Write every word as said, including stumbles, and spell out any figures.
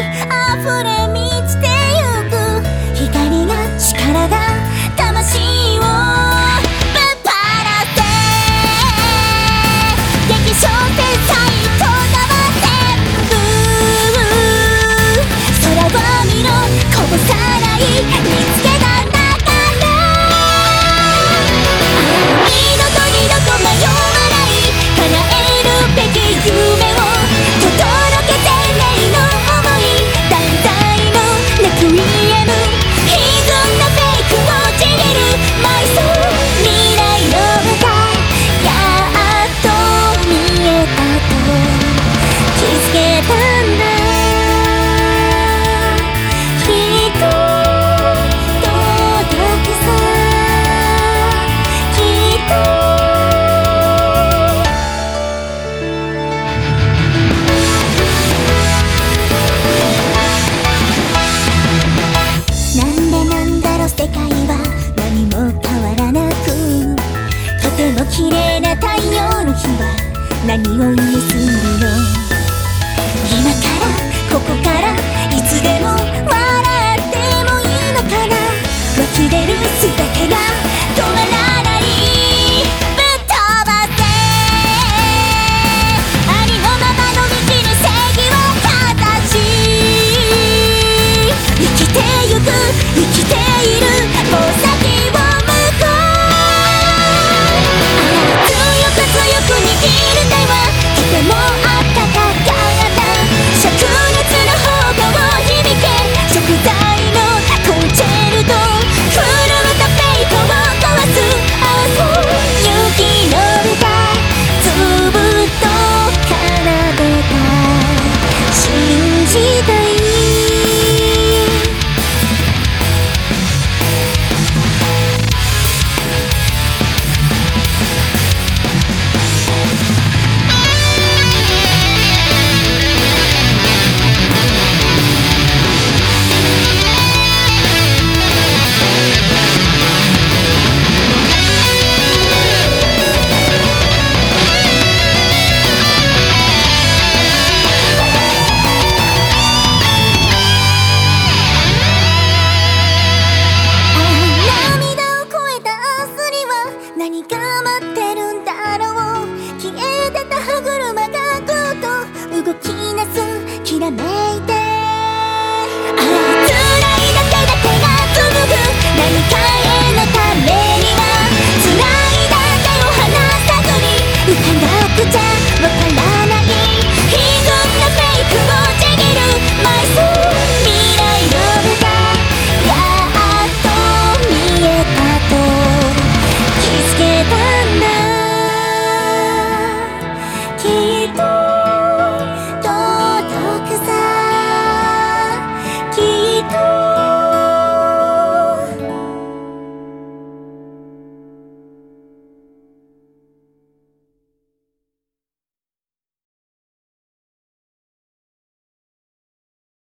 溢れ満ちてゆく光が力が魂をぶっ放せ激小天才となは全部空を見ろこぼさない見つけたんだから二度と二度と迷わない叶えるべき夢を届けてねの想い断罪のレクイエム歪んだフェイクをちぎる埋葬未来の歌やっと見えたと気づけたんだきっと届くさきっとなんでなんだろ世界は何も変わらなくとても綺麗な太陽の日は何を意味するの今からここからいつでも笑ってもいいのかな湧き出る全てが止まらないぶっ飛ばせありのままの道に正義をかざし生きてゆく生きているもう先を向こうああ強く強く握る手はとてもあったかかった灼熱の方向を響け食材のコンチェルト震えたフェイトを壊す青雪の歌ずぶっと奏でた信じたい何が待ってるんだろう消えてた歯車がぐっと動き出すきらめいて